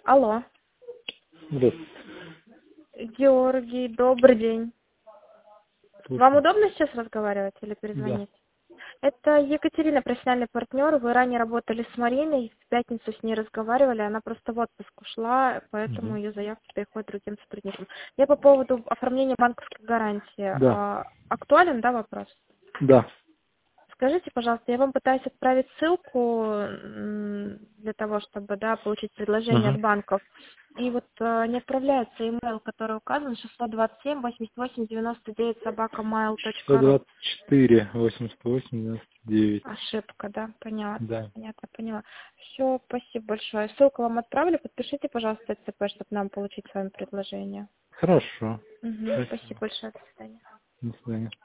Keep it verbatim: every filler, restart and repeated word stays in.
Алло. Здравствуйте. Георгий, добрый день. Слушаю. Вам удобно сейчас разговаривать или Да. перезвонить? Это Екатерина, профессиональный партнер. Вы ранее работали с Мариной, в пятницу с ней разговаривали, она просто в отпуск ушла, поэтому Мгм. ее заявка переходит другим сотрудникам. Я по поводу оформления банковской гарантии. Да. А, актуален, да, вопрос? Да. Скажите, пожалуйста, я вам пытаюсь отправить ссылку м, для того, чтобы, да, получить предложение от Ага. банков. И вот э, не отправляется имейл, который указан, шестьсот двадцать семь восемьдесят восемь девяносто девять собака mail сто точка ру. двадцать четыре восемьдесят восемь девяносто девять. Ошибка, да, понятно, Да. понятно, поняла. Все, спасибо большое. Ссылку вам отправлю, подпишите, пожалуйста, ЦП, чтобы нам получить с вами предложение. Хорошо. Угу, спасибо Спасибо. большое, до свидания. До свидания.